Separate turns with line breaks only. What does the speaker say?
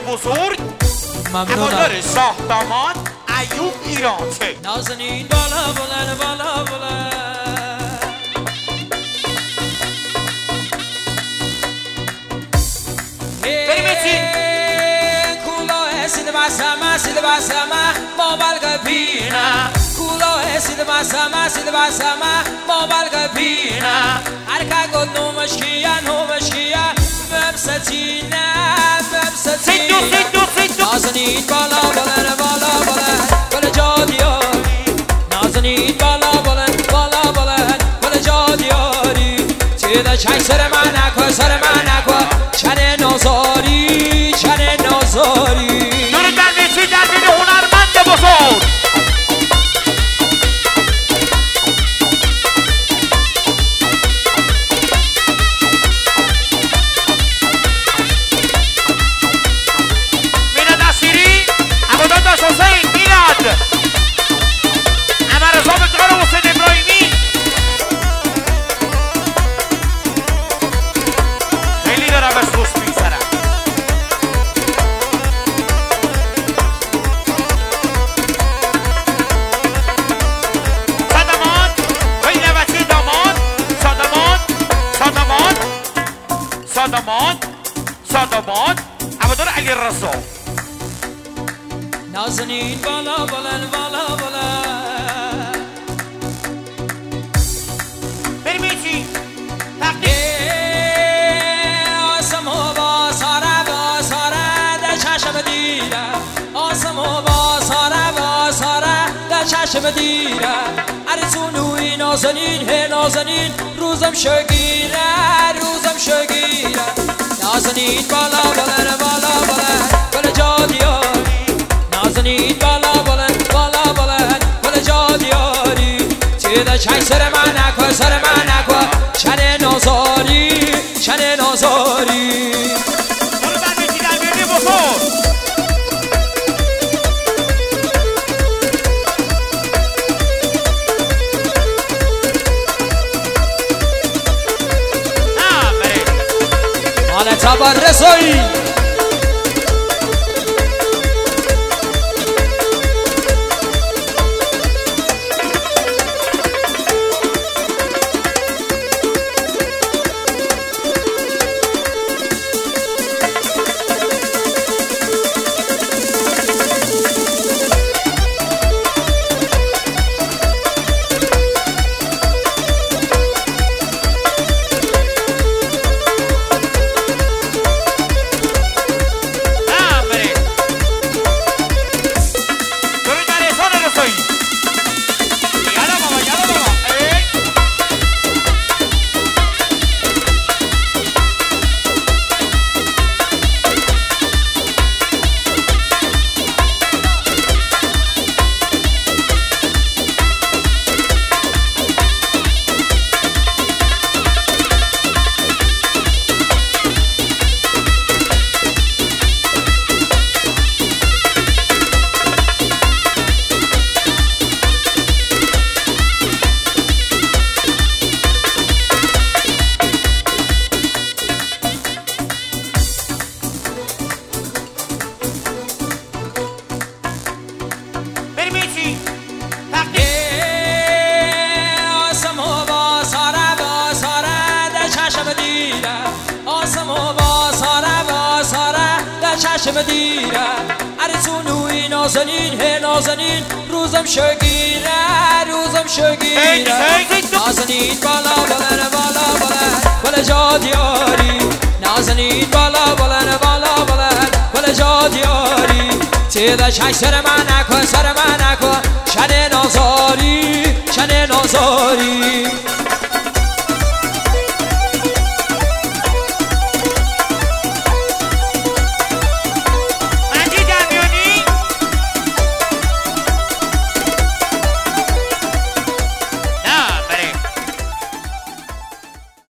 بزرگ هوادار ساختمان ایوب ایرانچه.
نازنین بالا بلند بالا بلند سید بسمه ما بلغ پینا کلاه سید بسمه ما بلغ پینا هرکه گد نومش کیه مبستینه نازنین بالا بلند بالا بلند بل جادیاری نازنین بالا بلند بالا بلند بل جادیاری تیده چای سر من نکو چنه نازاری
بزرگ میراد نصیری هوادار داشت حسین میراد عمر رضا بتقار حسین ابراهیمی خیلی دارم بس خوش میگذرم. صادمان هوادار علی رضا
نازنین بالا بلند بالا بلند
بریم ایچی
آسم و باساره در چشم دیرم آسم و باساره در چشم دیرم ارزونوی نازنین روزم شگیره نازنین بالا بلند بالا بلند بل جادیاری نازنین بالا بلند بالا بلند بل جادیاری تیده چای سر من نکو چنه نازاری
برو در بیتی در بیردی بزرگ
تبر رسایی چشم دیرم ارزونوی نازنین روزم شگیره نازنین بالا بلند بل جادیاری نازنین بالا بلند بل جادیاری تیده چای سر من نکو چنه نازاری